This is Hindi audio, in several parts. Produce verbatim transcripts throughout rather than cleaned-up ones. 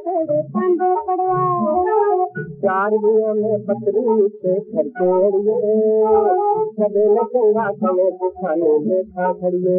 तेरे पांडे पड़वा चार दिया में पतरी से खड़के सबे लचंगा समय दिखाने देखा खड़िए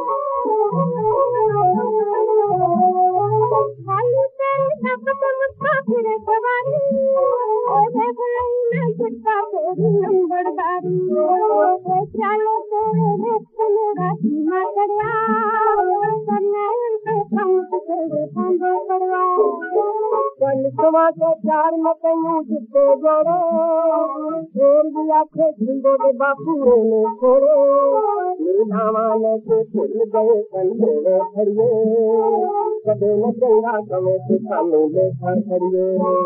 खाली तेरे सब मुस्का फिरे सवारी देख लई ना चिट्टा तेरी नंबरदारी चलो तेरे देख मेरा सीमा चढ़िया करना उनसे कम तेरे पांडे पड़वा कलसवा के चार मकई जिते जोड़े शेर भी आखे झुंडो के बापू ने छोड़े निर्धावा ने के फुल गए कंधे खड़िए कदे न चंगा समय से सामने देखा खड़िए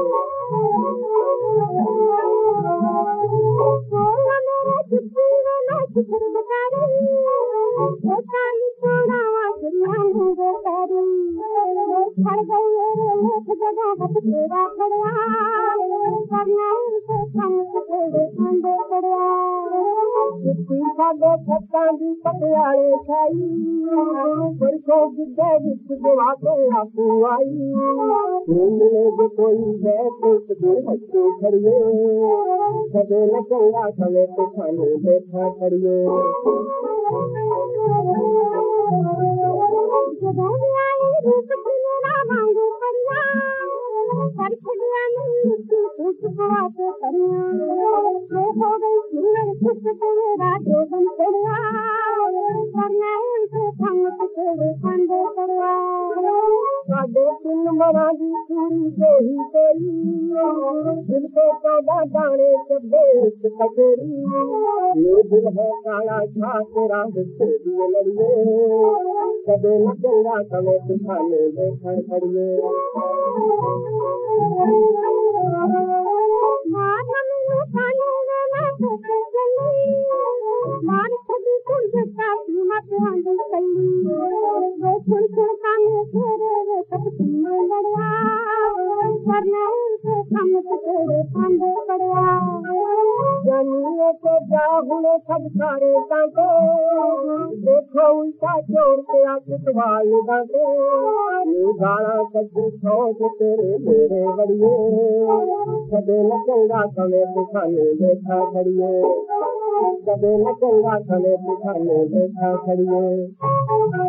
मेरे चिट्ठी में ना चित्र बता रही सोना वासना मुझे तारी खड़ गई रे लेख जगह हथ तेरा खड़िया करना उनसे कम तेरे पांडे पड़वा चिट्ठी साडे छत्तां दी पटियाले छाई परसों गिद्धे विच देवा के आपू आई मिले जो कोई बैठ दे बच्चे खड़िए सबे लचंगा समय पे खाने बैठा खड़िए जब आई रूप मेरा मांगे परिया कर खड़िया नहीं कुछ बात करिया ये हो गई सुंदर कुछ मेरा देवन पड़िया करना उनसे कम तेरे पांडे पड़वा साडे तीन मरा दी पूरी देही तेरी दिल पे कादा दाने चबे कचेरी ये दिल है काला छा तेरा से दिए लड़िए सबे न चंगा समय दिखाने देखा खड़िए मार छड़ी कुल जता मत हंद सली वो फुल फुल काने तेरे रे सब में लड़वा करना उनसे कम तेरे पांडे पड़वा जानिए को जाहुने सब सारे कांटे देखो उल्टा चोर के आकुतवाल दांते ये गाला कद्दू सोच तेरे मेरे बड़िए सबे लचंगा समय दिखाने देखा खड़िए सबे लचंगा समय दिखाने देखा खड़िए